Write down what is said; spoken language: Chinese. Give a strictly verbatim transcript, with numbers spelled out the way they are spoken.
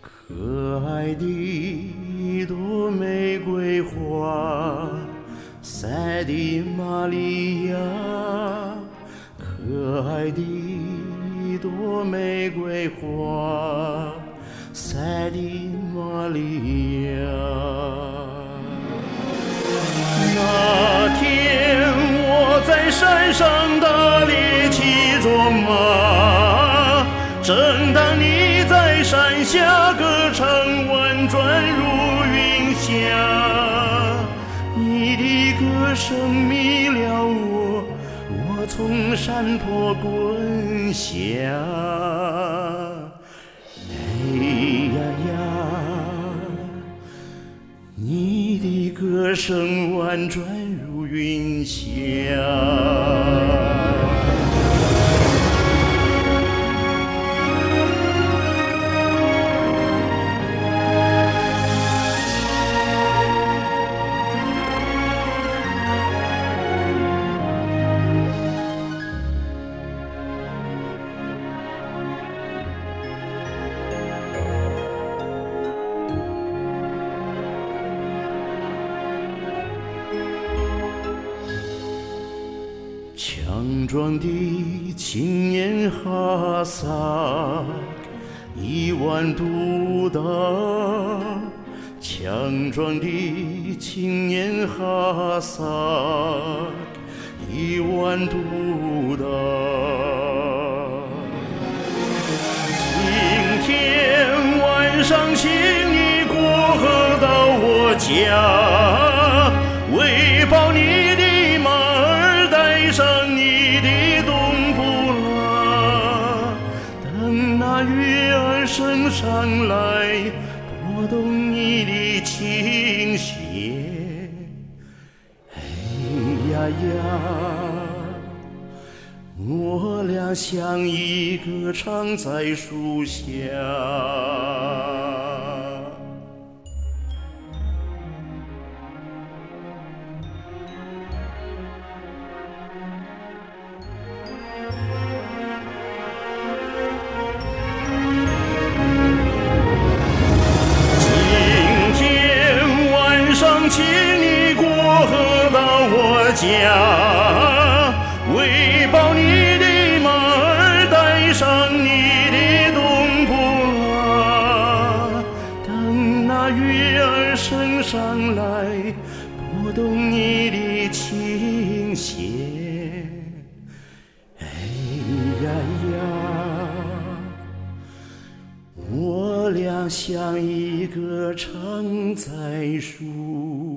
可爱的一朵玫瑰花，塞的玛利亚，可爱的一朵玫瑰花，塞的玛利亚。那天我在山上打猎骑着马，正当你在山下歌唱婉转如云霞，你的歌声迷了我，我从山坡滚下。哎呀呀，你的歌声婉转如云霞。强壮的青年哈萨克，一万度大。强壮的青年哈萨克，一万度大。今天晚上，请你过河到我家，喂饱你的马儿，带上你的冬不拉，等那月儿升上来，拨动你的琴弦。哎呀呀，我俩相依歌唱在树下。请你过河到我家，喂饱你的马儿，带上你的冬不拉，等那月儿升上来，拨动你的琴弦。哎呀呀，我俩相依歌唱在树